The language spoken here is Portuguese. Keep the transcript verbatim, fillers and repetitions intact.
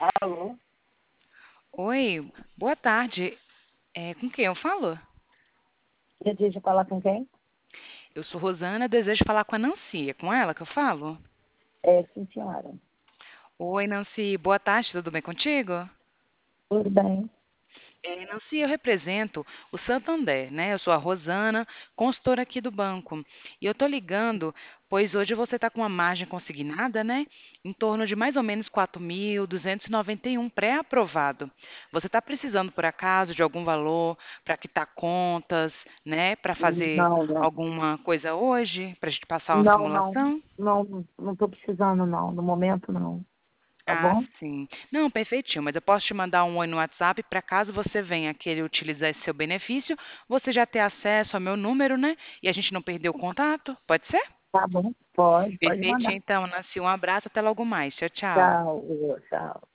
Alô? Oi, boa tarde. É, com quem eu falo? Deseja falar com quem? Eu sou Rosana, desejo falar com a Nancy. É com ela que eu falo? É, sim, senhora. Oi, Nancy, boa tarde, tudo bem contigo? Tudo bem? É, Nancy, eu represento o Santander, né? Eu sou a Rosana, consultora aqui do banco. E eu tô ligando, pois hoje você está com uma margem consignada, né? Em torno de mais ou menos quatro mil duzentos e noventa e um pré-aprovado. Você está precisando, por acaso, de algum valor para quitar contas, né? Para fazer Não, não. alguma coisa hoje, para a gente passar uma Não, não. simulação? Não, não estou precisando, não. No momento, não. Tá Ah, bom? sim. Não, perfeitinho, mas eu posso te mandar um oi no WhatsApp para caso você venha querer utilizar esse seu benefício, você já ter acesso ao meu número, né? E a gente não perder o contato, pode ser? Tá bom. Pode, pode Perfeitinho, mandar. então, Nancy, um abraço, até logo mais. Tchau, tchau. Tchau, tchau.